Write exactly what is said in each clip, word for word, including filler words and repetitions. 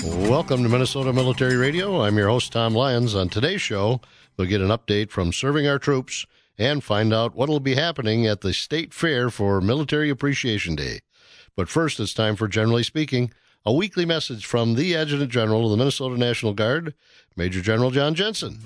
Welcome to Minnesota Military Radio. I'm your host, Tom Lyons. On today's show, we'll get an update from Serving Our Troops and find out what will be happening at the State Fair for Military Appreciation Day. But first, it's time for Generally Speaking, a weekly message from the Adjutant General of the Minnesota National Guard, Major General John Jensen.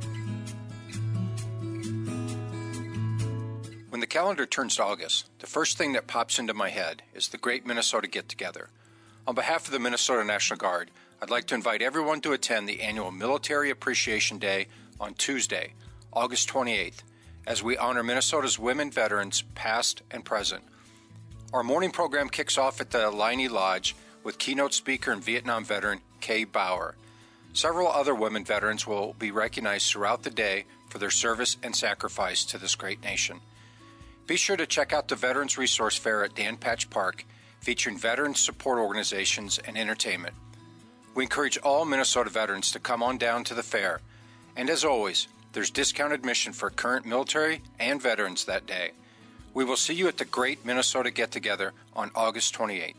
When the calendar turns to August, the first thing that pops into my head is the Great Minnesota Get-Together. On behalf of the Minnesota National Guard, I'd like to invite everyone to attend the annual Military Appreciation Day on Tuesday, August twenty-eighth, as we honor Minnesota's women veterans, past and present. Our morning program kicks off at the Laine Lodge with keynote speaker and Vietnam veteran Kay Bauer. Several other women veterans will be recognized throughout the day for their service and sacrifice to this great nation. Be sure to check out the Veterans Resource Fair at Dan Patch Park, featuring veteran support organizations and entertainment. We encourage all Minnesota veterans to come on down to the fair. And as always, there's discount admission for current military and veterans that day. We will see you at the Great Minnesota Get-Together on August twenty-eighth.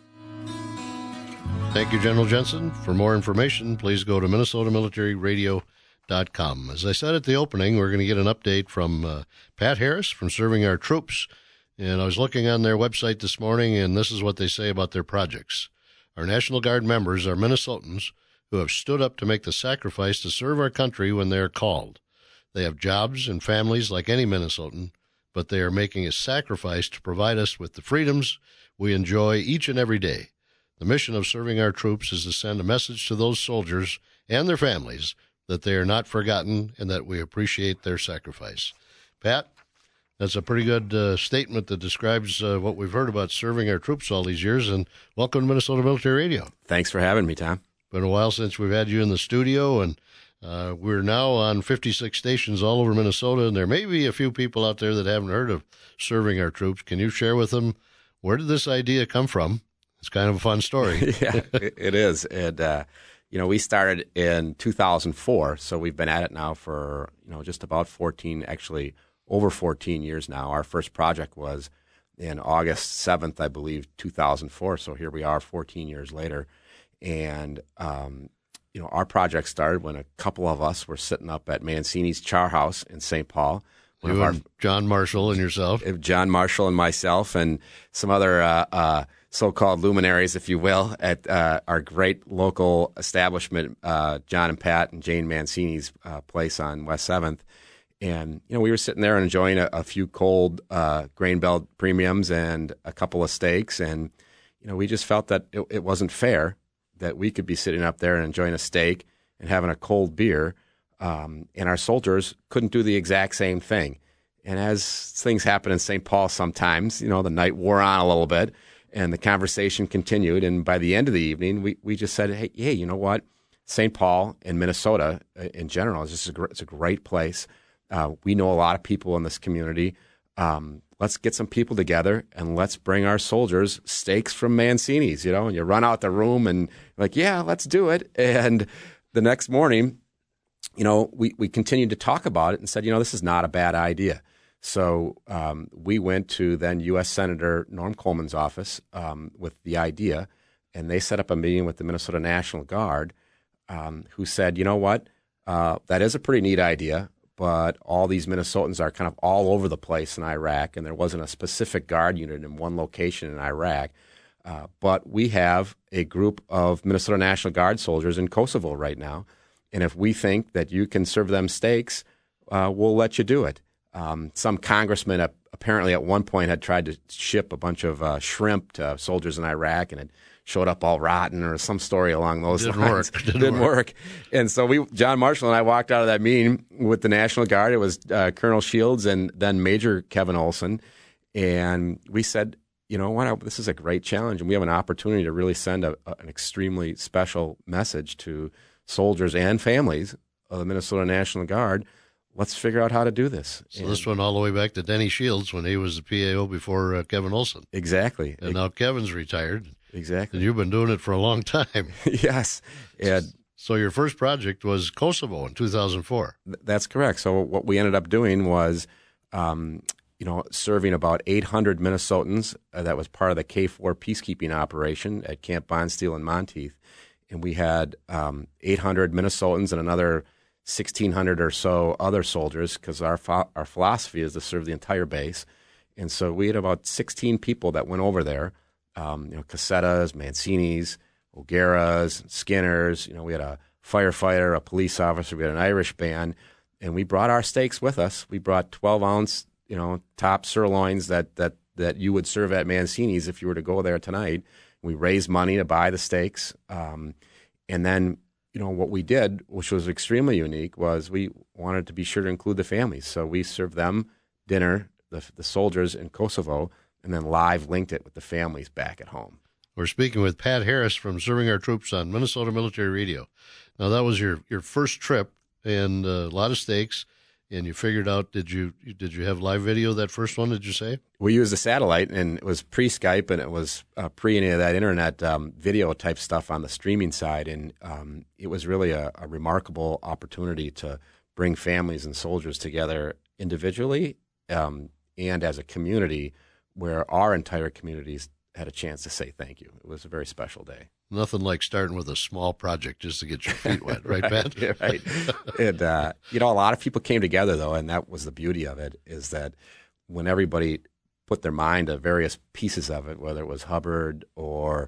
Thank you, General Jensen. For more information, please go to Minnesota Military Radio dot com. As I said at the opening, we're going to get an update from uh, Pat Harris from Serving Our Troops. And I was looking on their website this morning, and this is what they say about their projects. Our National Guard members are Minnesotans who have stood up to make the sacrifice to serve our country when they are called. They have jobs and families like any Minnesotan, but they are making a sacrifice to provide us with the freedoms we enjoy each and every day. The mission of Serving Our Troops is to send a message to those soldiers and their families that they are not forgotten and that we appreciate their sacrifice. Pat? That's a pretty good uh, statement that describes uh, what we've heard about serving our troops all these years. And welcome to Minnesota Military Radio. Thanks for having me, Tom. Been a while since we've had you in the studio, and uh, we're now on fifty-six stations all over Minnesota, and there may be a few people out there that haven't heard of Serving Our Troops. Can you share with them, where did this idea come from? It's kind of a fun story. Yeah, it is. And, uh, you know, we started in two thousand four, so we've been at it now for, you know, just about fourteen, actually over fourteen years now. Our first project was in August seventh, I believe, two thousand four. So here we are fourteen years later. And, um, you know, our project started when a couple of us were sitting up at Mancini's Char House in Saint Paul. One you of our, and John Marshall and yourself. John Marshall and myself and some other uh, uh, so-called luminaries, if you will, at uh, our great local establishment, uh, John and Pat and Jane Mancini's uh, place on West seventh. And, you know, we were sitting there and enjoying a, a few cold uh, grain belt premiums and a couple of steaks. And, you know, we just felt that it, it wasn't fair that we could be sitting up there and enjoying a steak and having a cold beer. Um, and our soldiers couldn't do the exact same thing. And as things happen in Saint Paul sometimes, you know, the night wore on a little bit and the conversation continued. And by the end of the evening, we, we just said, hey, hey, you know what? Saint Paul and Minnesota in general is just a, it's a great place. Uh, we know a lot of people in this community. Um, let's get some people together and let's bring our soldiers steaks from Mancini's, you know, and you run out the room and like, yeah, let's do it. And the next morning, you know, we, we continued to talk about it and said, you know, this is not a bad idea. So um, we went to then U S Senator Norm Coleman's office um, with the idea, and they set up a meeting with the Minnesota National Guard, um, who said, you know what, uh, that is a pretty neat idea, but all these Minnesotans are kind of all over the place in Iraq, and there wasn't a specific guard unit in one location in Iraq. Uh, but we have a group of Minnesota National Guard soldiers in Kosovo right now, and if we think that you can serve them steaks, uh, we'll let you do it. Um, some congressman uh, apparently at one point had tried to ship a bunch of uh, shrimp to soldiers in Iraq, and it showed up all rotten or some story along those Didn't lines. Work. Didn't, Didn't work. work. And so we, John Marshall and I walked out of that meeting with the National Guard. It was uh, Colonel Shields and then Major Kevin Olson. And we said, you know what, this is a great challenge, and we have an opportunity to really send a, a, an extremely special message to soldiers and families of the Minnesota National Guard. Let's figure out how to do this. So and this went all the way back to Denny Shields when he was the P A O before uh, Kevin Olson. Exactly. And now Kevin's retired. Exactly. And you've been doing it for a long time. Yes. And so your first project was Kosovo in two thousand four. Th- that's correct. So what we ended up doing was, um, you know, serving about eight hundred Minnesotans. Uh, that was part of the K four peacekeeping operation at Camp Bonsteel in Monteith. and we had um, eight hundred Minnesotans and another sixteen hundred or so other soldiers, because our ph- our philosophy is to serve the entire base. And so we had about sixteen people that went over there, um, you know, Cassettas, Mancini's, O'Gara's, Skinner's. You know, we had a firefighter, a police officer, we had an Irish band, and we brought our steaks with us. We brought twelve ounce, you know, top sirloins that that that you would serve at Mancini's if you were to go there tonight. We raised money to buy the steaks, um, and then, you know, what we did, which was extremely unique, was we wanted to be sure to include the families. So we served them dinner, the, the soldiers in Kosovo, and then live linked it with the families back at home. We're speaking with Pat Harris from Serving Our Troops on Minnesota Military Radio. Now, that was your, your first trip, and uh, a lot of steaks, and you figured out, did you did you have live video that first one, did you say? We used a satellite, and it was pre-Skype, and it was uh, pre any of that internet um, video type stuff on the streaming side, and um, it was really a, a remarkable opportunity to bring families and soldiers together individually um, and as a community, where our entire communities had a chance to say thank you. It was a very special day. Nothing like starting with a small project just to get your feet wet, right, Pat? Yeah, right. And, uh, you know, a lot of people came together, though, and that was the beauty of it, is that when everybody put their mind to various pieces of it, whether it was Hubbard or,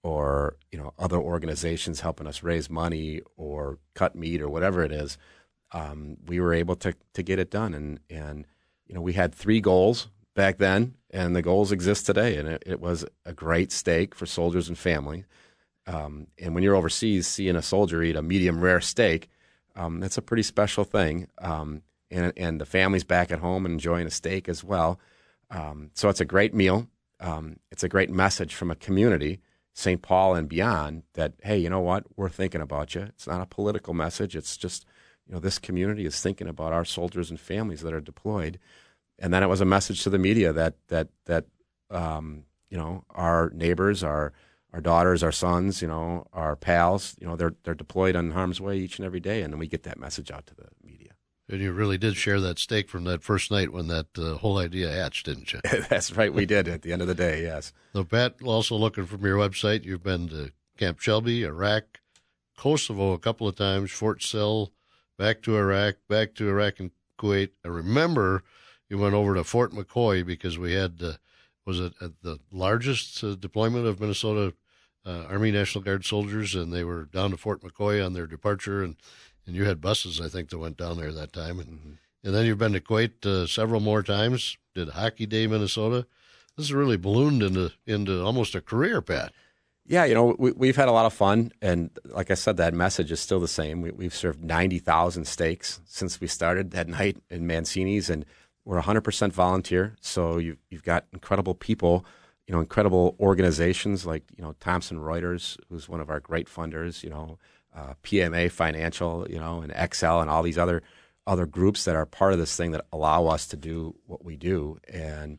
or you know, other organizations helping us raise money or cut meat or whatever it is, um, we were able to to get it done. And, and, you know, we had three goals back then, and the goals exist today. And it, it was a great steak for soldiers and family. Um, and when you're overseas, seeing a soldier eat a medium rare steak, um, that's a pretty special thing. Um, and, and the family's back at home and enjoying a steak as well. Um, so it's a great meal. Um, it's a great message from a community, Saint Paul and beyond, that, hey, you know what? We're thinking about you. It's not a political message. It's just, you know, this community is thinking about our soldiers and families that are deployed. And then it was a message to the media that, that, that um, you know, our neighbors, our Our daughters, our sons, you know, our pals, you know, they're they're deployed on harm's way each and every day, and then we get that message out to the media. And you really did share that steak from that first night when that uh, whole idea hatched, didn't you? That's right, we did at the end of the day, yes. So, Pat, also looking from your website, you've been to Camp Shelby, Iraq, Kosovo a couple of times, Fort Sill, back to Iraq, back to Iraq and Kuwait. I remember you went over to Fort McCoy because we had, uh, was it uh, the largest uh, deployment of Minnesota Uh, Army National Guard soldiers, and they were down to Fort McCoy on their departure, and, and you had buses, I think, that went down there that time. And, mm-hmm. and then you've been to Kuwait uh, several more times, did Hockey Day, Minnesota. This has really ballooned into into almost a career, Pat. Yeah, you know, we, we've had a lot of fun, and like I said, that message is still the same. We, we've served ninety thousand steaks since we started that night in Mancini's, and we're one hundred percent volunteer, so you've, you've got incredible people, you know, incredible organizations like, you know, Thomson Reuters, who's one of our great funders, you know, uh, P M A Financial, you know, and X L and all these other other groups that are part of this thing that allow us to do what we do. And,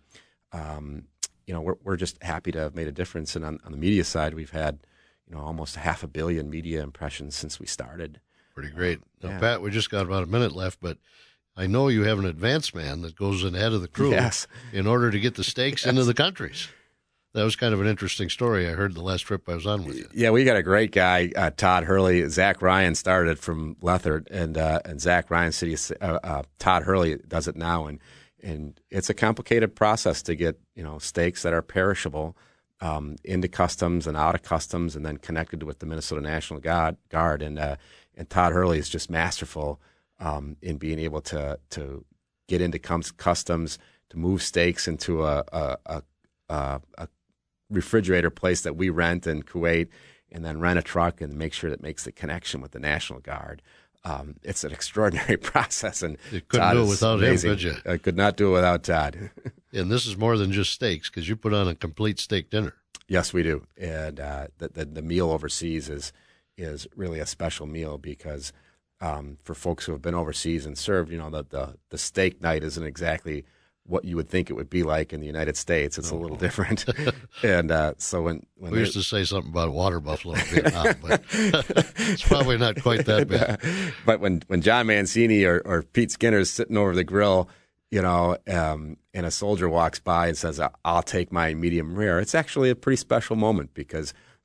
um, you know, we're we're just happy to have made a difference. And on, on the media side, we've had, you know, almost half a billion media impressions since we started. Pretty great. Now, yeah. Pat, we just got about a minute left, but I know you have an advance man that goes in ahead of the crew yes. in order to get the steaks yes. into the countries. That was kind of an interesting story I heard the last trip I was on with you. Yeah, we got a great guy, uh, Todd Hurley. Zach Ryan started from Lethard, and uh, and Zach Ryan City, uh, uh, Todd Hurley does it now, and and it's a complicated process to get, you know, steaks that are perishable um, into customs and out of customs, and then connected with the Minnesota National Guard. Guard and uh, and Todd Hurley is just masterful um, in being able to to get into customs, to move steaks into a a, a, a, a refrigerator place that we rent in Kuwait, and then rent a truck and make sure that makes the connection with the National Guard. Um, it's an extraordinary process, and you couldn't Todd do it without amazing. him, could you? I could not do it without Todd. And this is more than just steaks, because you put on a complete steak dinner. Yes, we do, and uh, the, the the meal overseas is is really a special meal because um, for folks who have been overseas and served, you know, the the, the steak night isn't exactly what you would think it would be like in the United States. It's oh. a little different. And uh, so when, when we used to say something about water buffalo in Vietnam, but it's probably not quite that bad. But when, when John Mancini or, or Pete Skinner is sitting over the grill, you know, um, and a soldier walks by and says, I'll take my medium rare, it's actually a pretty special moment because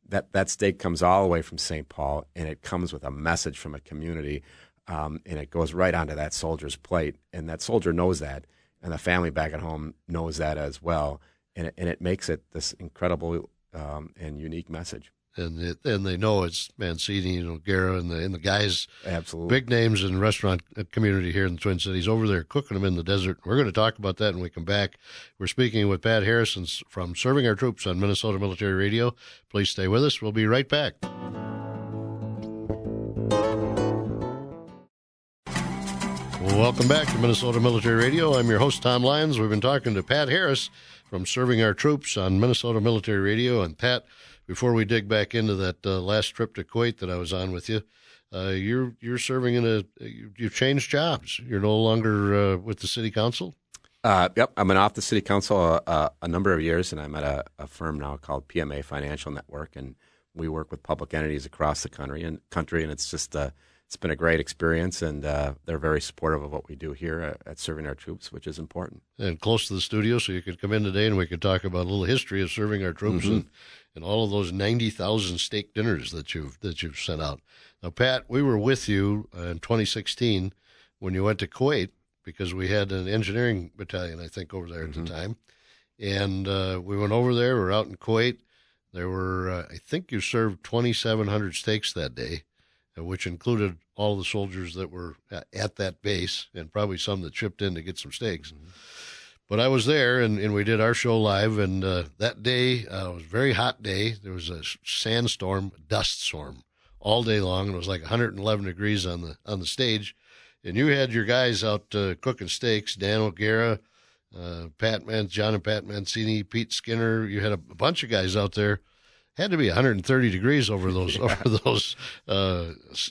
that, that steak comes all the way from Saint Paul, and it comes with a message from a community, um, and it goes right onto that soldier's plate. And that soldier knows that, and the family back at home knows that as well. And it, and it makes it this incredible um, and unique message. And it, and they know it's Mancini and O'Gara and the and the guys, absolutely big names in the restaurant community here in the Twin Cities, over there cooking them in the desert. We're going to talk about that when we come back. We're speaking with Pat Harrison from Serving Our Troops on Minnesota Military Radio. Please stay with us. We'll be right back. Welcome back to Minnesota Military Radio. I'm your host, Tom Lyons. We've been talking to Pat Harris from Serving Our Troops on Minnesota Military Radio. And Pat, before we dig back into that uh, last trip to Kuwait that I was on with you, uh, you're you're serving in a you've changed jobs. You're no longer uh, with the city council. Uh, yep, I've been off the city council a, a number of years, and I'm at a, a firm now called P M A Financial Network, and we work with public entities across the country. And country, and it's just uh, it's been a great experience, and uh, they're very supportive of what we do here at, at Serving Our Troops, which is important. And close to the studio, so you could come in today and we could talk about a little history of Serving Our Troops mm-hmm. and, and all of those ninety thousand steak dinners that you've that you've sent out. Now, Pat, we were with you uh, in twenty sixteen when you went to Kuwait, because we had an engineering battalion, I think, over there at mm-hmm. the time. And uh, we went over there. We were out in Kuwait. There were, uh, I think you served twenty-seven hundred steaks that day, uh, which included all the soldiers that were at that base and probably some that chipped in to get some steaks. Mm-hmm. But I was there, and, and we did our show live, and uh, that day, uh, it was a very hot day. There was a sandstorm, dust storm all day long, and it was like one hundred eleven degrees on the on the stage. And you had your guys out uh, cooking steaks, Dan O'Gara, uh, Pat Man, John and Pat Mancini, Pete Skinner. You had a, a bunch of guys out there. Had to be one hundred thirty degrees over those yeah. over those uh,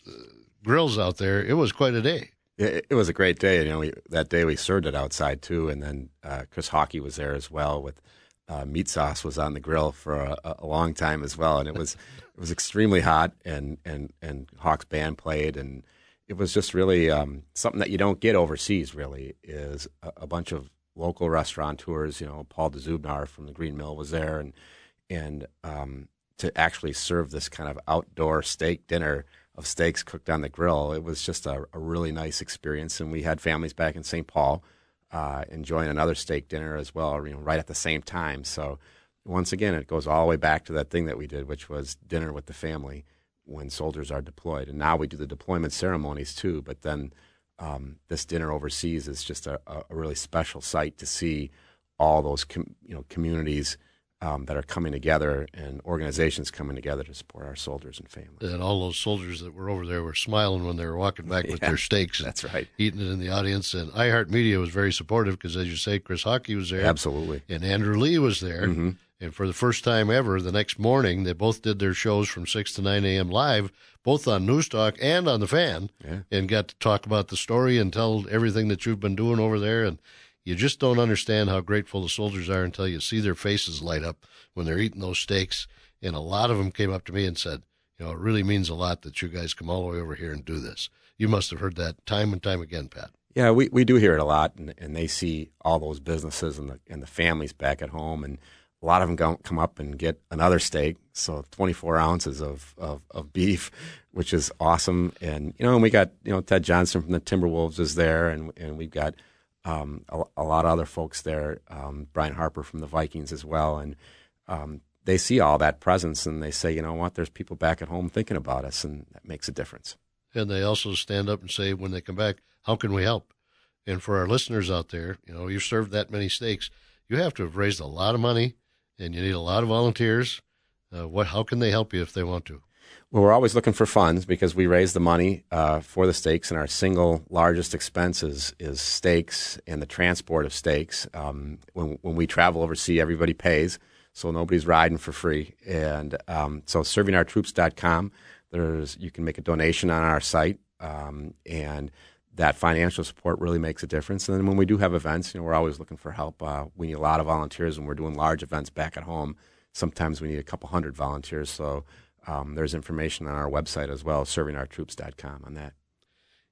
grills out there. It was quite a day. It, it was a great day. You know, we, that day we served it outside too, and then uh, Chris Hockey was there as well. With uh, meat sauce was on the grill for a, a long time as well, and it was it was extremely hot. And and and Hawk's band played, and it was just really um, something that you don't get overseas. Really, is a, a bunch of local restaurateurs. You know, Paul DeZubnar from the Green Mill was there, and and um, to actually serve this kind of outdoor steak dinner of steaks cooked on the grill, it was just a, a really nice experience. And we had families back in Saint Paul uh, enjoying another steak dinner as well, you know, right at the same time. So once again, it goes all the way back to that thing that we did, which was dinner with the family when soldiers are deployed. And now we do the deployment ceremonies too, but then um, this dinner overseas is just a, a really special sight to see all those com- you know communities Um, that are coming together and organizations coming together to support our soldiers and families. And all those soldiers that were over there were smiling when they were walking back with yeah, their steaks. That's right. Eating it in the audience. And iHeartMedia was very supportive because, as you say, Chris Hockey was there. Absolutely. And Andrew Lee was there. Mm-hmm. And for the first time ever, the next morning, they both did their shows from six to nine a.m. live, both on News Talk and on The Fan, yeah. and got to talk about the story and tell everything that you've been doing over there. And you just don't understand how grateful the soldiers are until you see their faces light up when they're eating those steaks. And a lot of them came up to me and said, you know, it really means a lot that you guys come all the way over here and do this. You must have heard that time and time again, Pat. Yeah, we, we do hear it a lot, and, and they see all those businesses and the and the families back at home, and a lot of them go, come up and get another steak, so twenty-four ounces of, of, of beef, which is awesome. And, you know, and we got, you know, Ted Johnson from the Timberwolves is there, and and we've got Um, a, a lot of other folks there, um, Brian Harper from the Vikings as well, and um, they see all that presence and they say, you know what, there's people back at home thinking about us, and that makes a difference. And they also stand up and say when they come back, how can we help? And for our listeners out there, you know, you've served that many steaks, you have to have raised a lot of money, and you need a lot of volunteers. Uh, what? How can they help you if they want to? Well, we're always looking for funds because we raise the money uh, for the steaks, and our single largest expense is, is steaks and the transport of steaks. Um, when when we travel overseas, everybody pays, so nobody's riding for free. And um, so serving our troops dot com, there's you can make a donation on our site, um, and that financial support really makes a difference. And then when we do have events, you know, we're always looking for help. Uh, we need a lot of volunteers when we're doing large events back at home. Sometimes we need a couple hundred volunteers, so Um, there's information on our website as well, serving our troops dot com on that.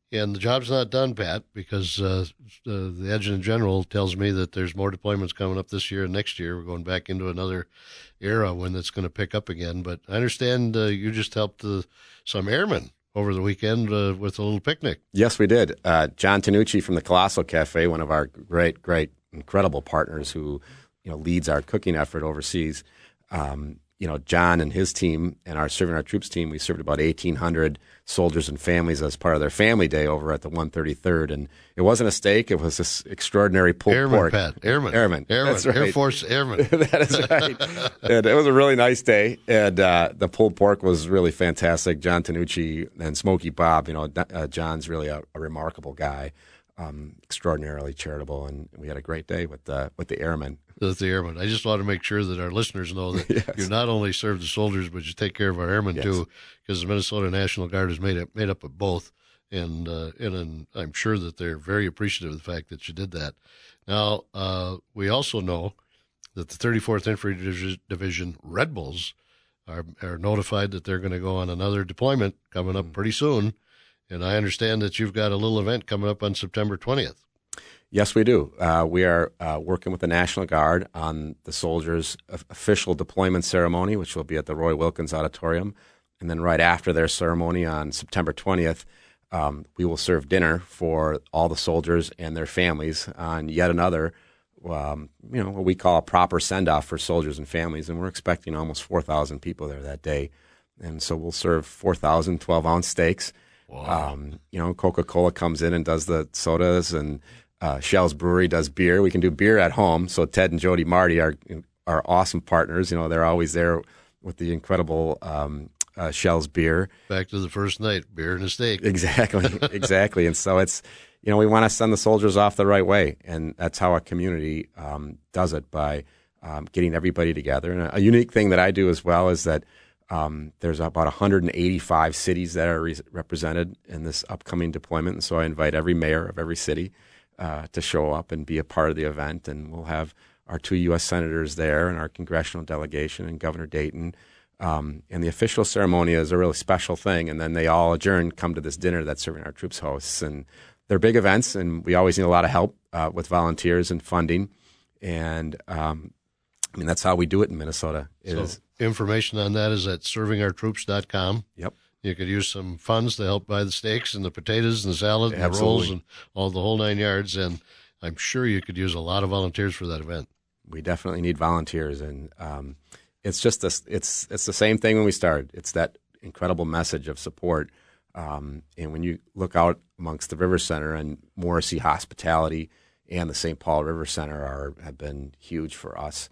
And the job's not done, Pat, because uh, uh, the Adjutant General tells me that there's more deployments coming up this year and next year. We're going back into another era when it's going to pick up again. But I understand uh, you just helped uh, some airmen over the weekend uh, with a little picnic. Yes, we did. Uh, John Tanucci from the Colossal Cafe, one of our great, great, incredible partners who, you know, leads our cooking effort overseas. Um, you know, John and his team and our Serving Our Troops team, we served about eighteen hundred soldiers and families as part of their family day over at the one thirty-third. And it wasn't a steak. It was this extraordinary pulled Airman, pork. Pat. Airman. Airman. Airman. That's right. Air Force Airman. That is right. And it was a really nice day. And uh, the pulled pork was really fantastic. John Tanucci and Smokey Bob, you know, uh, John's really a, a remarkable guy, um, extraordinarily charitable. And we had a great day with the, with the airmen. With the airmen. I just want to make sure that our listeners know that yes. you not only serve the soldiers, but you take care of our airmen, yes. too, because the Minnesota National Guard is made up, made up of both. And, uh, and and I'm sure that they're very appreciative of the fact that you did that. Now, uh, we also know that the thirty-fourth Infantry Division, Division Red Bulls are, are notified that they're going to go on another deployment coming up pretty soon. And I understand that you've got a little event coming up on September twentieth. Yes, we do. Uh, we are uh, working with the National Guard on the soldiers' official deployment ceremony, which will be at the Roy Wilkins Auditorium. And then right after their ceremony on September twentieth, um, we will serve dinner for all the soldiers and their families on yet another, um, you know, what we call a proper send-off for soldiers and families. And we're expecting almost four thousand people there that day. And so we'll serve four thousand twelve-ounce steaks. Wow. Um, you know, Coca-Cola comes in and does the sodas, and Uh, Shell's Brewery does beer. We can do beer at home. So Ted and Jody Marty are are awesome partners. You know, they're always there with the incredible um, uh, Shell's beer. Back to the first night, beer and a steak. Exactly, exactly. And so it's, you know, we want to send the soldiers off the right way, and that's how a community um, does it, by um, getting everybody together. And a, a unique thing that I do as well is that um, there's about one hundred eighty-five cities that are re- represented in this upcoming deployment. And so I invite every mayor of every city Uh, to show up and be a part of the event. And we'll have our two U S senators there and our congressional delegation and Governor Dayton. Um, and the official ceremony is a really special thing. And then they all adjourn, come to this dinner that Serving Our Troops hosts. And they're big events, and we always need a lot of help uh, with volunteers and funding. And um, I mean, that's how we do it in Minnesota. Is so information on that is at serving our troops dot com. Yep. You could use some funds to help buy the steaks and the potatoes and the salad and Absolutely. the rolls and all the whole nine yards. And I'm sure you could use a lot of volunteers for that event. We definitely need volunteers, and um, it's just a, it's it's the same thing when we started. It's that incredible message of support. Um, and when you look out amongst the River Center, and Morrissey Hospitality and the Saint Paul River Center are have been huge for us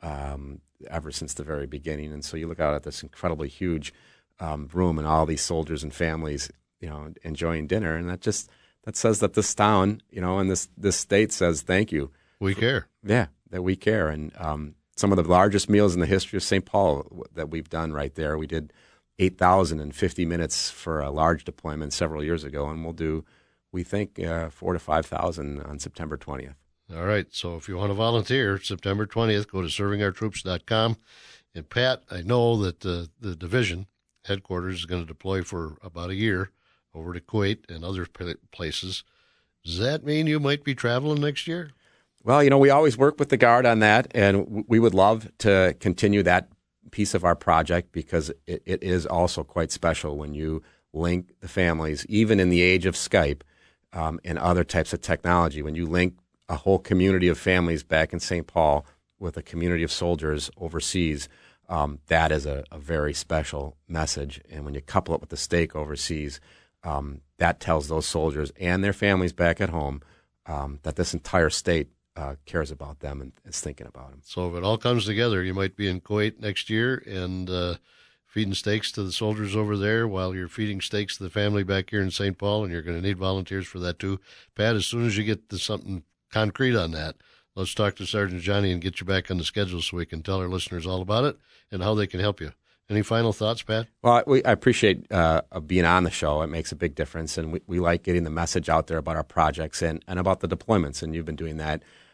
um, ever since the very beginning. And so you look out at this incredibly huge Um, room and all these soldiers and families, you know, enjoying dinner, and that just that says that this town, you know, and this this state says thank you. We care. Yeah, that we care. And um, some of the largest meals in the history of Saint Paul that we've done right there. We did eight thousand fifty minutes for a large deployment several years ago, and we'll do, we think, uh, four to five thousand on September twentieth. All right. So if you want to volunteer, September twentieth, go to serving our troops dot com. And Pat, I know that uh, the division headquarters is going to deploy for about a year over to Kuwait and other places. Does that mean you might be traveling next year? Well, you know, we always work with the Guard on that, and we would love to continue that piece of our project, because it, it is also quite special when you link the families, even in the age of Skype um, and other types of technology, when you link a whole community of families back in Saint Paul with a community of soldiers overseas. Um, that is a, a very special message. And when you couple it with the steak overseas, um, that tells those soldiers and their families back at home um, that this entire state uh, cares about them and is thinking about them. So if it all comes together, you might be in Kuwait next year and uh, feeding steaks to the soldiers over there while you're feeding steaks to the family back here in Saint Paul, and you're going to need volunteers for that too. Pat, as soon as you get to something concrete on that, let's talk to Sergeant Johnny and get you back on the schedule so we can tell our listeners all about it and how they can help you. Any final thoughts, Pat? Well, we, I appreciate uh, being on the show. It makes a big difference, and we, we like getting the message out there about our projects and, and about the deployments, and you've been doing that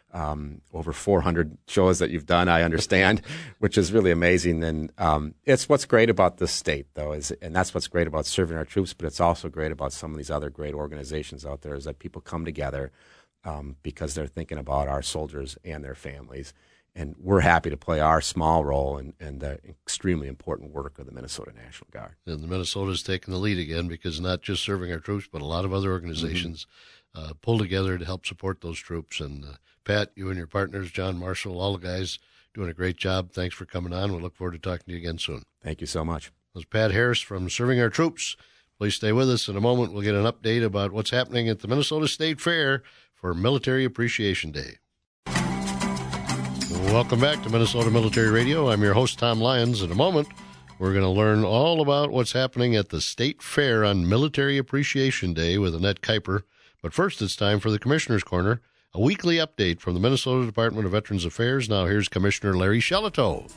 um, over four hundred shows that you've done, I understand, which is really amazing. And um, it's what's great about this state, though, is, and that's what's great about serving our troops, but it's also great about some of these other great organizations out there, is that people come together um, because they're thinking about our soldiers and their families. And we're happy to play our small role in, in the extremely important work of the Minnesota National Guard. And the Minnesota's taking the lead again, because not just serving our troops, but a lot of other organizations mm-hmm. uh, pull together to help support those troops. And uh, Pat, you and your partners, John Marshall, all the guys doing a great job. Thanks for coming on. We look forward to talking to you again soon. Thank you so much. That was Pat Harris from Serving Our Troops. Please stay with us. In a moment, we'll get an update about what's happening at the Minnesota State Fair for Military Appreciation Day. Welcome back to Minnesota Military Radio. I'm your host, Tom Lyons. In a moment, we're going to learn all about what's happening at the State Fair on Military Appreciation Day with Annette Kuiper. But first, it's time for the Commissioner's Corner, a weekly update from the Minnesota Department of Veterans Affairs. Now here's Commissioner Larry Shelito.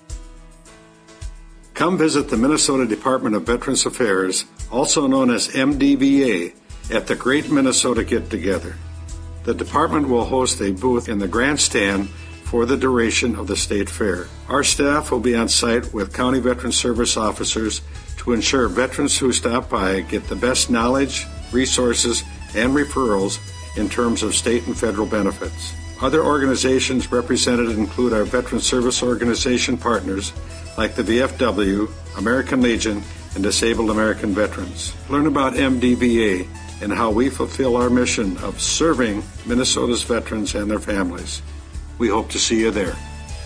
Come visit the Minnesota Department of Veterans Affairs, also known as M D V A, at the Great Minnesota Get-Together. The department will host a booth in the grandstand for the duration of the State Fair. Our staff will be on site with County Veteran Service officers to ensure veterans who stop by get the best knowledge, resources, and referrals in terms of state and federal benefits. Other organizations represented include our Veteran Service Organization partners like the V F W, American Legion, and Disabled American Veterans. Learn about M D V A and how we fulfill our mission of serving Minnesota's veterans and their families. We hope to see you there.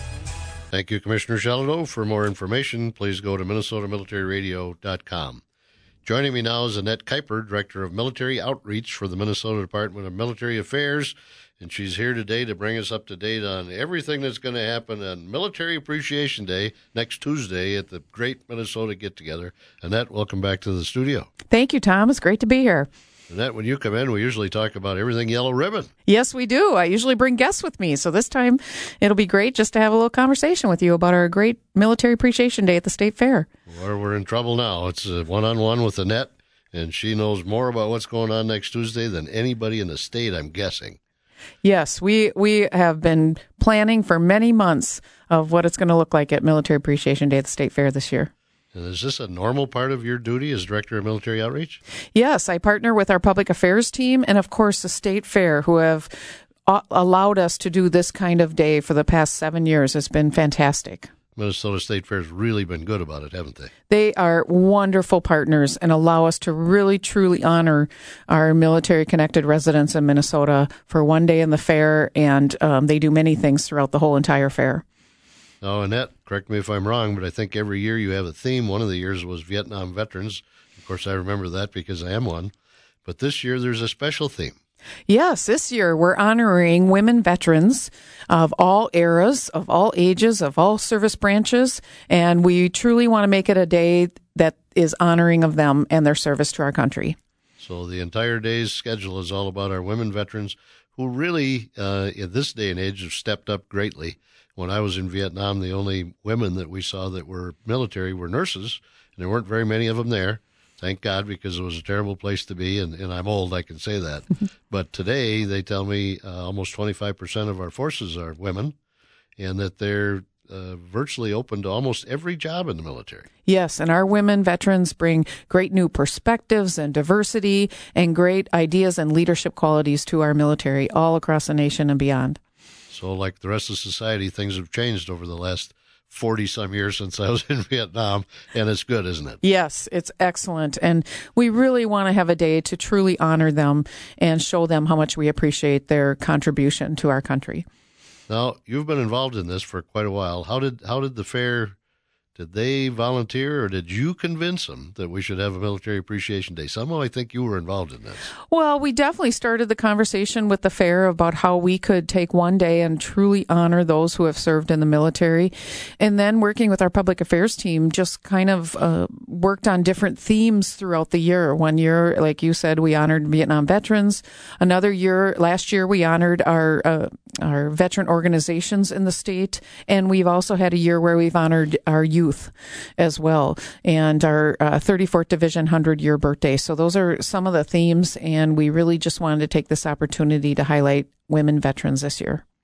Thank you, Commissioner Shelito. For more information, please go to minnesota military radio dot com. Joining me now is Annette Kuiper, Director of Military Outreach for the Minnesota Department of Military Affairs, and she's here today to bring us up to date on everything that's going to happen on Military Appreciation Day next Tuesday at the Great Minnesota Get-Together. Annette, welcome back to the studio. Thank you, Tom. It's great to be here. Annette, when you come in, we usually talk about everything yellow ribbon. Yes, we do. I usually bring guests with me. So this time it'll be great just to have a little conversation with you about our great Military Appreciation Day at the State Fair. Well, we're in trouble now. It's a one-on-one with Annette, and she knows more about what's going on next Tuesday than anybody in the state, I'm guessing. Yes, we, we have been planning for many months of what it's going to look like at Military Appreciation Day at the State Fair this year. And is this a normal part of your duty as Director of Military Outreach? Yes, I partner with our Public Affairs team and, of course, the State Fair, who have allowed us to do this kind of day for the past seven years. It's been fantastic. Minnesota State Fair's really been good about it, haven't they? They are wonderful partners and allow us to really, truly honor our military-connected residents in Minnesota for one day in the fair, and um, they do many things throughout the whole entire fair. Now, Annette, correct me if I'm wrong, but I think every year you have a theme. One of the years was Vietnam veterans. Of course, I remember that because I am one. But this year there's a special theme. Yes, this year we're honoring women veterans of all eras, of all ages, of all service branches, and we truly want to make it a day that is honoring of them and their service to our country. So the entire day's schedule is all about our women veterans who really, uh, in this day and age, have stepped up greatly. When I was in Vietnam, the only women that we saw that were military were nurses, and there weren't very many of them there. Thank God, because it was a terrible place to be, and, and I'm old, I can say that. But today, they tell me uh, almost twenty-five percent of our forces are women, and that they're uh, virtually open to almost every job in the military. Yes, and our women veterans bring great new perspectives and diversity and great ideas and leadership qualities to our military all across the nation and beyond. So like the rest of society, things have changed over the last forty-some years since I was in Vietnam, and it's good, isn't it? Yes, it's excellent. And we really want to have a day to truly honor them and show them how much we appreciate their contribution to our country. Now, you've been involved in this for quite a while. How did how did the fair, did they volunteer, or did you convince them that we should have a Military Appreciation Day? Somehow I think you were involved in this. Well, we definitely started the conversation with the fair about how we could take one day and truly honor those who have served in the military. And then working with our public affairs team, just kind of uh, worked on different themes throughout the year. One year, like you said, we honored Vietnam veterans. Another year, last year, we honored our uh, our veteran organizations in the state. And we've also had a year where we've honored our youth as well, and our uh, thirty-fourth Division hundred-year birthday. So those are some of the themes, and we really just wanted to take this opportunity to highlight women veterans this year.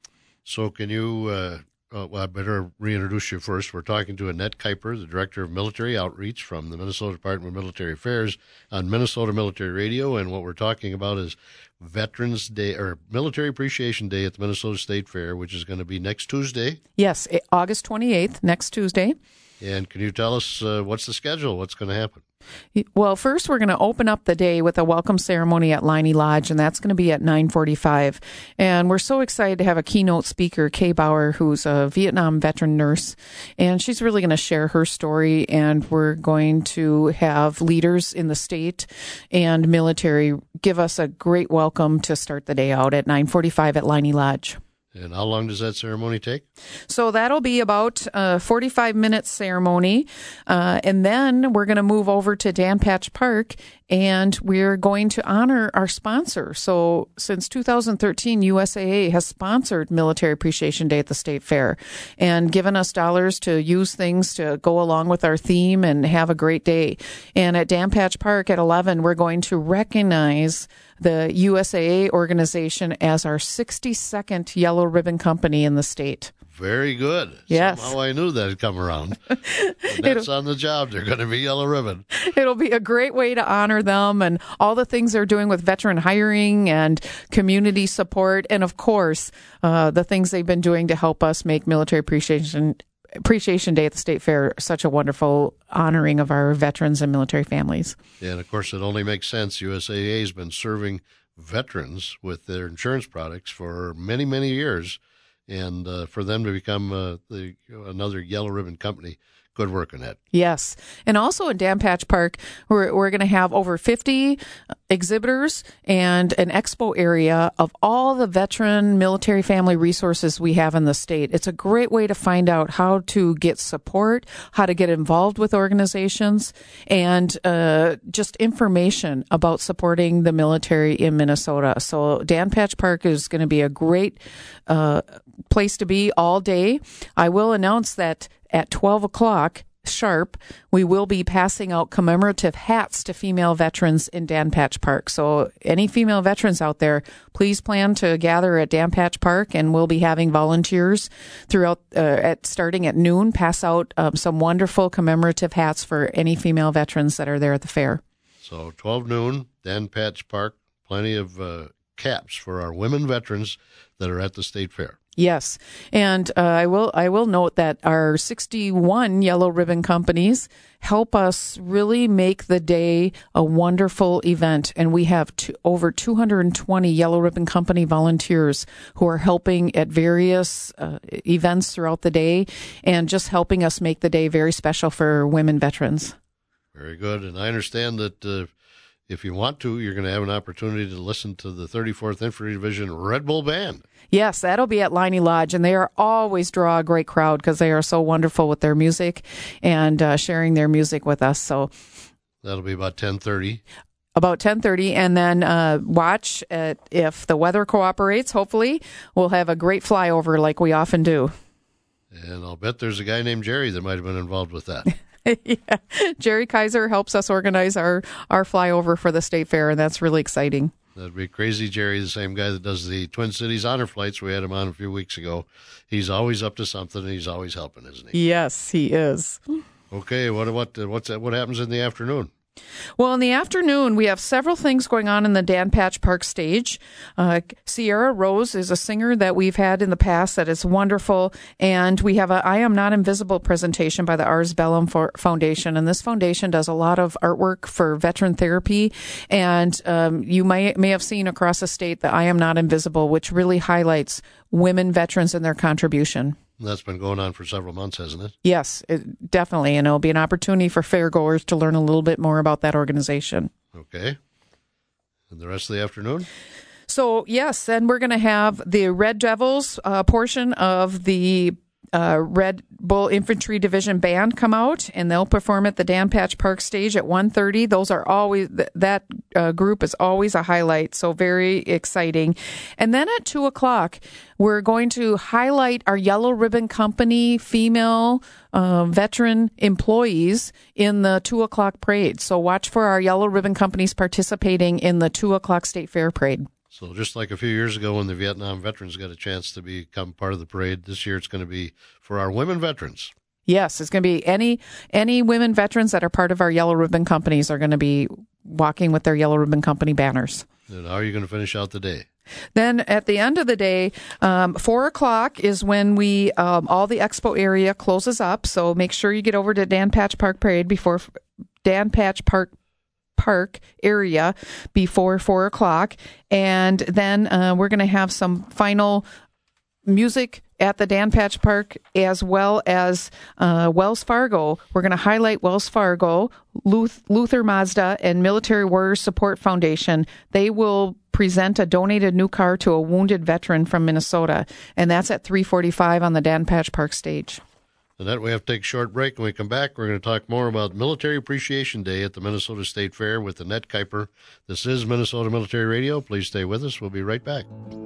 So can you, uh, uh, well, I better reintroduce you first. We're talking to Annette Kuiper, the Director of Military Outreach from the Minnesota Department of Military Affairs on Minnesota Military Radio. And what we're talking about is Veterans Day or Military Appreciation Day at the Minnesota State Fair, which is going to be next Tuesday. Yes, August twenty-eighth, next Tuesday. And can you tell us uh, what's the schedule? What's going to happen? Well, first we're going to open up the day with a welcome ceremony at Leinie Lodge, and that's going to be at nine forty-five. And we're so excited to have a keynote speaker, Kay Bauer, who's a Vietnam veteran nurse, and she's really going to share her story. And we're going to have leaders in the state and military give us a great welcome to start the day out at nine forty-five at Leinie Lodge. And how long does that ceremony take? So that'll be about a forty-five minute ceremony. Uh, and then we're going to move over to Dan Patch Park, and we're going to honor our sponsor. So since two thousand thirteen, U S A A has sponsored Military Appreciation Day at the State Fair and given us dollars to use things to go along with our theme and have a great day. And at Dan Patch Park at eleven, we're going to recognize the U S A A organization as our sixty-second Yellow Ribbon Company in the state. Very good. Yes. Somehow I knew that had come around. That's on the job. They're going to be Yellow Ribbon. It'll be a great way to honor them and all the things they're doing with veteran hiring and community support. And, of course, uh, the things they've been doing to help us make Military Appreciation Appreciation Day at the State Fair such a wonderful honoring of our veterans and military families. Yeah, and, of course, it only makes sense. U S A A has been serving veterans with their insurance products for many, many years. And uh, for them to become uh, the, you know, another Yellow Ribbon Company, good work on that. Yes. And also in Dan Patch Park, we're, we're going to have over fifty exhibitors and an expo area of all the veteran military family resources we have in the state. It's a great way to find out how to get support, how to get involved with organizations, and uh, just information about supporting the military in Minnesota. So Dan Patch Park is going to be a great uh, place to be all day. I will announce that at twelve o'clock sharp, we will be passing out commemorative hats to female veterans in Dan Patch Park. So any female veterans out there, please plan to gather at Dan Patch Park, and we'll be having volunteers throughout, uh, at starting at noon, pass out um, some wonderful commemorative hats for any female veterans that are there at the fair. So twelve noon, Dan Patch Park, plenty of uh, caps for our women veterans that are at the state fair. Yes, and uh, I will I will note that our sixty-one Yellow Ribbon companies help us really make the day a wonderful event, and we have two, over two hundred twenty Yellow Ribbon Company volunteers who are helping at various uh, events throughout the day and just helping us make the day very special for women veterans. Very good, and I understand that uh, if you want to, you're going to have an opportunity to listen to the thirty-fourth Infantry Division Red Bull Band. Yes, that'll be at Leinie Lodge, and they are always draw a great crowd because they are so wonderful with their music and uh, sharing their music with us. So that'll be about ten thirty. About ten thirty, and then uh, watch at, if the weather cooperates. Hopefully, we'll have a great flyover like we often do. And I'll bet there's a guy named Jerry that might have been involved with that. Yeah, Jerry Kaiser helps us organize our, our flyover for the State Fair, and that's really exciting. That'd be Crazy Jerry, the same guy that does the Twin Cities Honor Flights. We had him on a few weeks ago. He's always up to something, and he's always helping, isn't he? Yes, he is. Okay, what what what's that, what happens in the afternoon? Well, in the afternoon, we have several things going on in the Dan Patch Park stage. Uh, Sierra Rose is a singer that we've had in the past that is wonderful. And we have a I Am Not Invisible presentation by the Ars Bellum Foundation. And this foundation does a lot of artwork for veteran therapy. And um, you may, may have seen across the state the I Am Not Invisible, which really highlights women veterans and their contribution. That's been going on for several months, hasn't it? Yes, it, definitely. And it'll be an opportunity for fairgoers to learn a little bit more about that organization. Okay. And the rest of the afternoon? So, yes, then we're going to have the Red Devils uh, portion of the uh, Red Bull Infantry Division Band come out, and they'll perform at the Dan Patch Park stage at one thirty. Those are always, th- that uh, group is always a highlight, so very exciting. And then at two o'clock, we're going to highlight our Yellow Ribbon Company female uh, veteran employees in the two o'clock parade. So watch for our Yellow Ribbon Companies participating in the two o'clock State Fair parade. So just like a few years ago when the Vietnam veterans got a chance to become part of the parade, this year it's going to be for our women veterans. Yes, it's going to be any any women veterans that are part of our Yellow Ribbon companies are going to be walking with their Yellow Ribbon Company banners. And how are you going to finish out the day? Then at the end of the day, um, four o'clock is when we um, all the expo area closes up. So make sure you get over to Dan Patch Park Parade before Dan Patch Park Park area before four o'clock, and then uh, we're going to have some final music at the Dan Patch Park, as well as uh, Wells Fargo. We're going to highlight Wells Fargo, Luth- Luther Mazda, and Military Warrior Support Foundation. They will present a donated new car to a wounded veteran from Minnesota, and that's at three forty-five on the Dan Patch Park stage. And that we have to take a short break. When we come back, we're going to talk more about Military Appreciation Day at the Minnesota State Fair with Annette Kuiper. This is Minnesota Military Radio. Please stay with us. We'll be right back.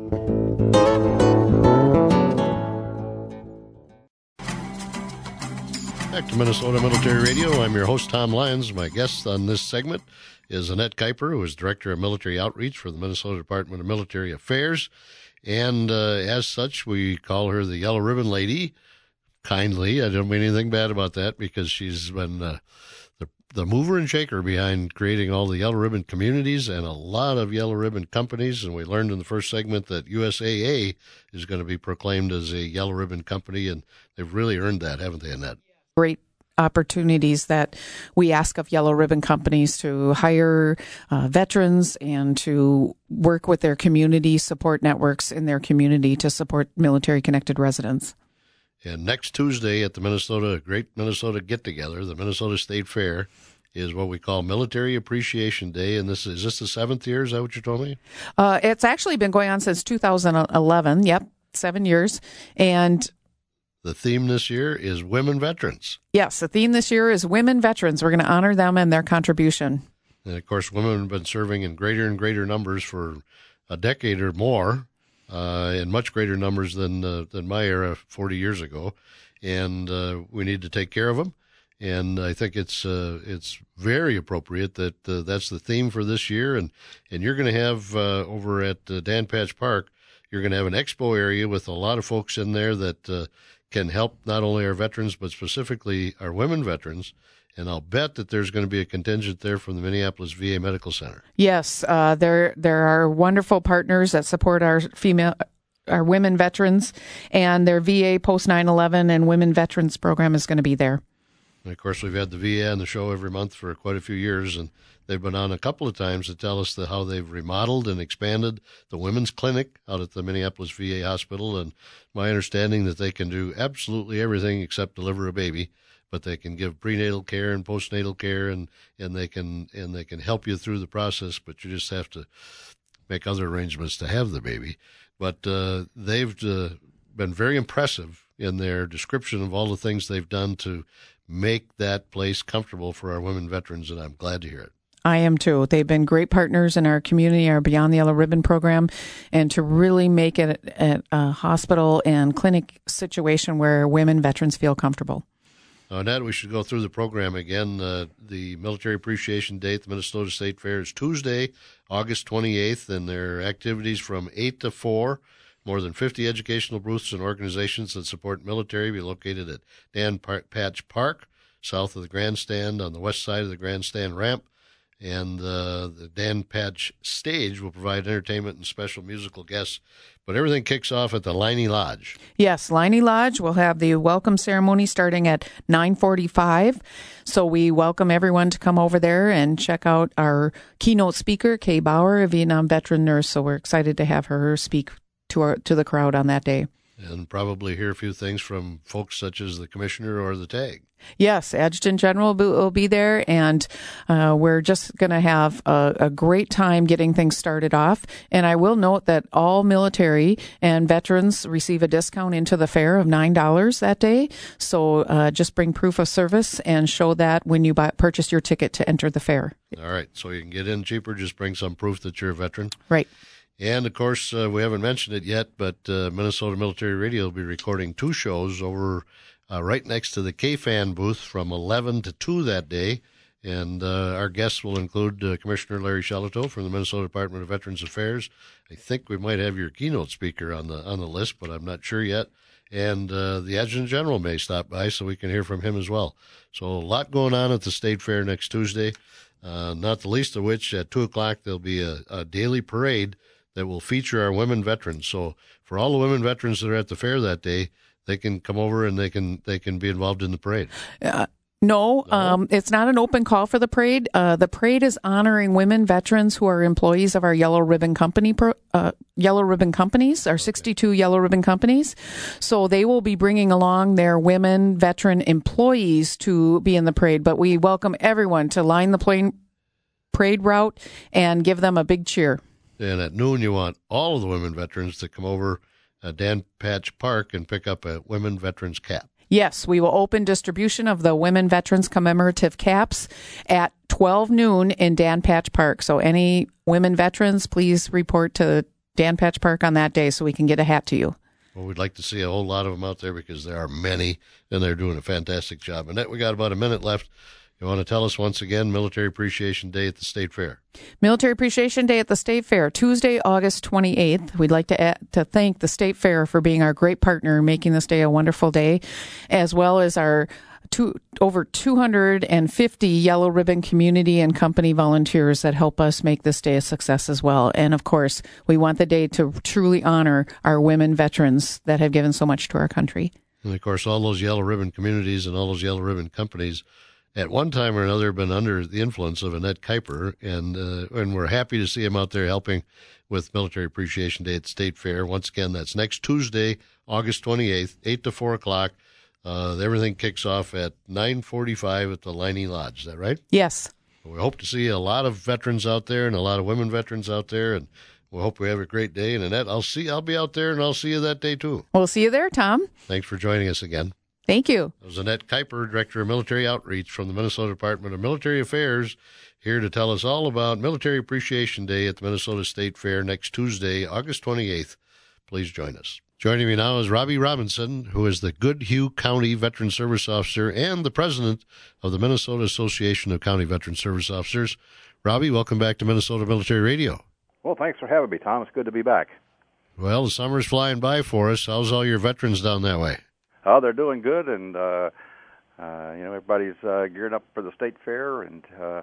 Back to Minnesota Military Radio. I'm your host, Tom Lyons. My guest on this segment is Annette Kuiper, who is Director of Military Outreach for the Minnesota Department of Military Affairs. And uh, as such, we call her the Yellow Ribbon Lady. Kindly. I don't mean anything bad about that, because she's been uh, the, the mover and shaker behind creating all the Yellow Ribbon communities and a lot of Yellow Ribbon companies. And we learned in the first segment that U S A A is going to be proclaimed as a Yellow Ribbon company, and they've really earned that, haven't they, Annette? Great opportunities that we ask of Yellow Ribbon companies to hire uh, veterans and to work with their community support networks in their community to support military-connected residents. And next Tuesday at the Minnesota Great Minnesota Get-Together, the Minnesota State Fair, is what we call Military Appreciation Day. And this is, is this the seventh year? Is that what you told me? Uh, it's actually been going on since two thousand eleven. Yep, seven years. And the theme this year is Women Veterans. Yes, the theme this year is Women Veterans. We're going to honor them and their contribution. And, of course, women have been serving in greater and greater numbers for a decade or more. Uh, in much greater numbers than uh, than my era forty years ago, and uh, we need to take care of them. And I think it's uh, it's very appropriate that uh, that's the theme for this year. And and you're going to have uh, over at uh, Dan Patch Park, you're going to have an expo area with a lot of folks in there that uh, can help not only our veterans but specifically our women veterans. And I'll bet that there's going to be a contingent there from the Minneapolis V A Medical Center. Yes, uh, there there are wonderful partners that support our female, our women veterans, and their V A post nine eleven and women veterans program is going to be there. And of course, we've had the V A on the show every month for quite a few years, and they've been on a couple of times to tell us the, how they've remodeled and expanded the women's clinic out at the Minneapolis V A hospital. And my understanding that they can do absolutely everything except deliver a baby. But they can give prenatal care and postnatal care, and, and they can and they can help you through the process. But you just have to make other arrangements to have the baby. But uh, they've uh, been very impressive in their description of all the things they've done to make that place comfortable for our women veterans, and I'm glad to hear it. I am too. They've been great partners in our community, our Beyond the Yellow Ribbon program, and to really make it a, a hospital and clinic situation where women veterans feel comfortable. Now, Annette, we should go through the program again. Uh, the Military Appreciation Day at the Minnesota State Fair is Tuesday, August twenty-eighth, and there are activities from eight to four. More than fifty educational booths and organizations that support military will be located at Dan Patch Park, south of the grandstand, on the west side of the grandstand ramp. And uh, the Dan Patch stage will provide entertainment and special musical guests. But everything kicks off at the Liney Lodge. Yes, Liney Lodge will have the welcome ceremony starting at nine forty-five. So we welcome everyone to come over there and check out our keynote speaker, Kay Bauer, a Vietnam veteran nurse. So we're excited to have her speak to our to the crowd on that day. And probably hear a few things from folks such as the commissioner or the TAG. Yes, Adjutant General will be there, and uh, we're just going to have a, a great time getting things started off. And I will note that all military and veterans receive a discount into the fair of nine dollars that day. So uh, just bring proof of service and show that when you buy, purchase your ticket to enter the fair. All right, so you can get in cheaper, just bring some proof that you're a veteran. Right. And, of course, uh, we haven't mentioned it yet, but uh, Minnesota Military Radio will be recording two shows over uh, right next to the K-Fan booth from eleven to two that day. And uh, our guests will include uh, Commissioner Larry Shelito from the Minnesota Department of Veterans Affairs. I think we might have your keynote speaker on the on the list, but I'm not sure yet. And uh, the Adjutant General may stop by so we can hear from him as well. So a lot going on at the State Fair next Tuesday, uh, not the least of which at two o'clock there'll be a, a daily parade that will feature our women veterans. So for all the women veterans that are at the fair that day, they can come over and they can they can be involved in the parade. Uh, no, no? Um, it's not an open call for the parade. Uh, the parade is honoring women veterans who are employees of our Yellow Ribbon Company, pro, uh, Yellow Ribbon Companies, our okay. sixty-two Yellow Ribbon Companies. So they will be bringing along their women veteran employees to be in the parade. But we welcome everyone to line the plane, parade route and give them a big cheer. And at noon, you want all of the women veterans to come over at Dan Patch Park and pick up a women veterans cap. Yes, we will open distribution of the Women Veterans Commemorative Caps at twelve noon in Dan Patch Park. So any women veterans, please report to Dan Patch Park on that day so we can get a hat to you. Well, we'd like to see a whole lot of them out there because there are many, and they're doing a fantastic job. Annette, we got about a minute left. You want to tell us once again, Military Appreciation Day at the State Fair? Military Appreciation Day at the State Fair, Tuesday, August twenty-eighth. We'd like to add, to thank the State Fair for being our great partner in making this day a wonderful day, as well as our two, over two hundred fifty Yellow Ribbon community and company volunteers that help us make this day a success as well. And, of course, we want the day to truly honor our women veterans that have given so much to our country. And, of course, all those Yellow Ribbon communities and all those Yellow Ribbon companies at one time or another been under the influence of Annette Kuiper, and uh, and we're happy to see him out there helping with Military Appreciation Day at the State Fair. Once again, that's next Tuesday, August twenty-eighth, eight to four o'clock. Uh, everything kicks off at nine forty-five at the Liney Lodge. Is that right? Yes. We hope to see a lot of veterans out there and a lot of women veterans out there, and we hope we have a great day. And Annette, I'll see, I'll be out there, and I'll see you that day too. We'll see you there, Tom. Thanks for joining us again. Thank you. That was Annette Kuiper, Director of Military Outreach from the Minnesota Department of Military Affairs, here to tell us all about Military Appreciation Day at the Minnesota State Fair next Tuesday, August twenty-eighth. Please join us. Joining me now is Robbie Robinson, who is the Goodhue County Veteran Service Officer and the President of the Minnesota Association of County Veteran Service Officers. Robbie, welcome back to Minnesota Military Radio. Well, thanks for having me, Tom. It's good to be back. Well, the summer's flying by for us. How's all your veterans down that way? Oh, they're doing good, and uh, uh, you know everybody's uh, gearing up for the state fair, and uh,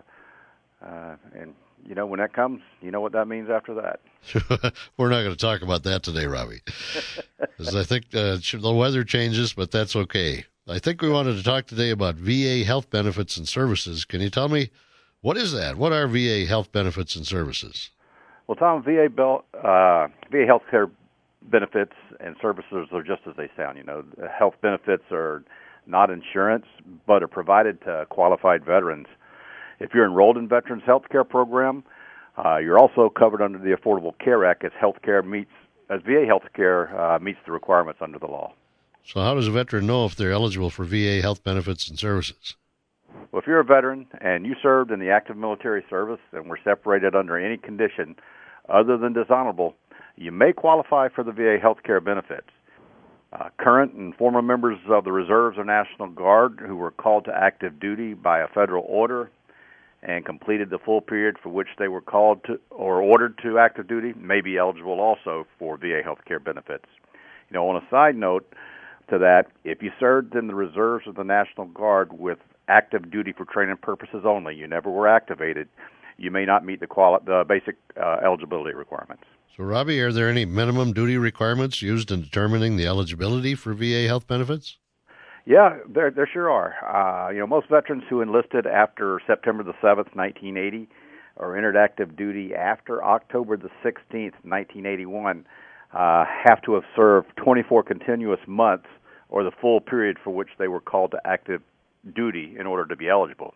uh, and you know when that comes, you know what that means after that. We're not going to talk about that today, Robbie, because I think uh, the weather changes, but that's okay. I think we wanted to talk today about V A health benefits and services. Can you tell me what is that? What are V A health benefits and services? Well, Tom, V A bel- uh, V A healthcare benefits and services are just as they sound. You know, health benefits are not insurance, but are provided to qualified veterans. If you're enrolled in Veterans Health Care Program, uh, you're also covered under the Affordable Care Act as healthcare meets, as V A healthcare uh, meets the requirements under the law. So how does a veteran know if they're eligible for V A health benefits and services? Well, if you're a veteran and you served in the active military service and were separated under any condition other than dishonorable, you may qualify for the V A health care benefits. Uh, current and former members of the Reserves or National Guard who were called to active duty by a federal order and completed the full period for which they were called to or ordered to active duty may be eligible also for V A health care benefits. You know, on a side note to that, if you served in the Reserves or the National Guard with active duty for training purposes only, you never were activated, you may not meet the, quali- the basic uh, eligibility requirements. So, Robbie, are there any minimum duty requirements used in determining the eligibility for V A health benefits? Yeah, there there sure are. Uh, you know, most veterans who enlisted after September the seventh, nineteen eighty, or entered active duty after October the sixteenth, nineteen eighty-one, uh, have to have served twenty-four continuous months or the full period for which they were called to active duty in order to be eligible.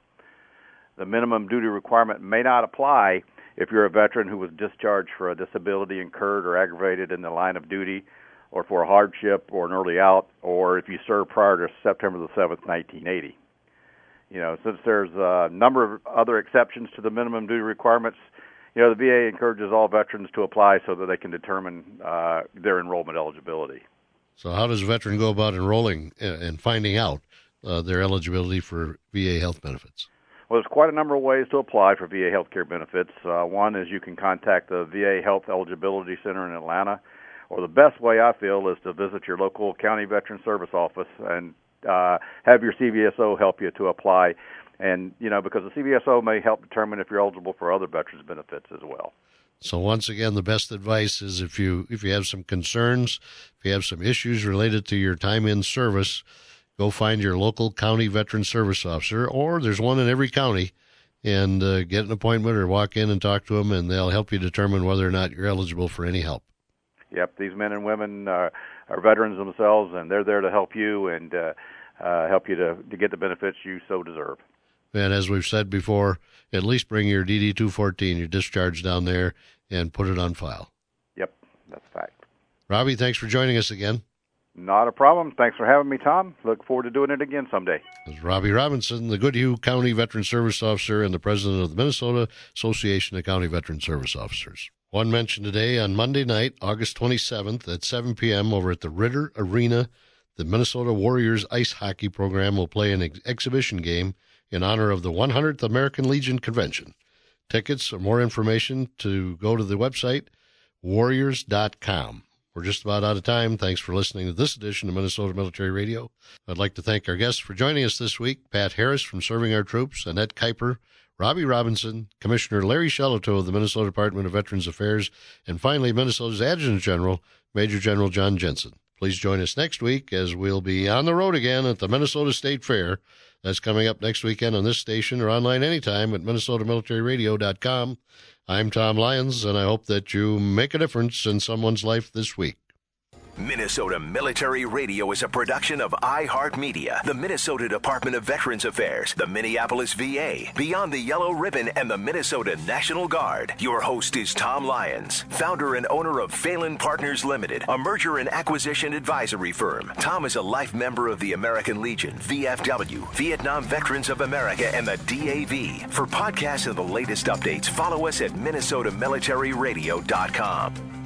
The minimum duty requirement may not apply if you're a veteran who was discharged for a disability incurred or aggravated in the line of duty, or for a hardship or an early out, or if you served prior to September the seventh, nineteen eighty. You know, since there's a number of other exceptions to the minimum duty requirements, you know, the V A encourages all veterans to apply so that they can determine uh, their enrollment eligibility. So how does a veteran go about enrolling and finding out uh, their eligibility for V A health benefits? Well, there's quite a number of ways to apply for V A healthcare benefits. Uh, one is you can contact the V A Health Eligibility Center in Atlanta, or the best way I feel is to visit your local county veteran service office and uh, have your C V S O help you to apply. And, you know, because the C V S O may help determine if you're eligible for other veterans benefits as well. So once again, the best advice is if you if you have some concerns, if you have some issues related to your time in service, go find your local county veteran service officer, or there's one in every county, and uh, get an appointment or walk in and talk to them, and they'll help you determine whether or not you're eligible for any help. Yep, these men and women uh, are veterans themselves, and they're there to help you and uh, uh, help you to, to get the benefits you so deserve. And as we've said before, at least bring your D D two fourteen, your discharge down there, and put it on file. Yep, that's a fact. Robbie, thanks for joining us again. Not a problem. Thanks for having me, Tom. Look forward to doing it again someday. This is Robbie Robinson, the Goodhue County Veteran Service Officer and the president of the Minnesota Association of County Veteran Service Officers. One mention today, on Monday night, August twenty-seventh at seven p.m. over at the Ritter Arena, the Minnesota Warriors ice hockey program will play an ex- exhibition game in honor of the one hundredth American Legion Convention. Tickets or more information to go to the website, warriors dot com. We're just about out of time. Thanks for listening to this edition of Minnesota Military Radio. I'd like to thank our guests for joining us this week, Pat Harris from Serving Our Troops, Annette Kuiper, Robbie Robinson, Commissioner Larry Shelito of the Minnesota Department of Veterans Affairs, and finally Minnesota's Adjutant General, Major General John Jensen. Please join us next week as we'll be on the road again at the Minnesota State Fair. That's coming up next weekend on this station or online anytime at minnesota military radio dot com. I'm Tom Lyons, and I hope that you make a difference in someone's life this week. Minnesota Military Radio is a production of iHeartMedia, the Minnesota Department of Veterans Affairs, the Minneapolis V A, Beyond the Yellow Ribbon, and the Minnesota National Guard. Your host is Tom Lyons, founder and owner of Phelan Partners Limited, a merger and acquisition advisory firm. Tom is a life member of the American Legion, V F W, Vietnam Veterans of America, and the D A V. For podcasts and the latest updates, follow us at minnesota military radio dot com.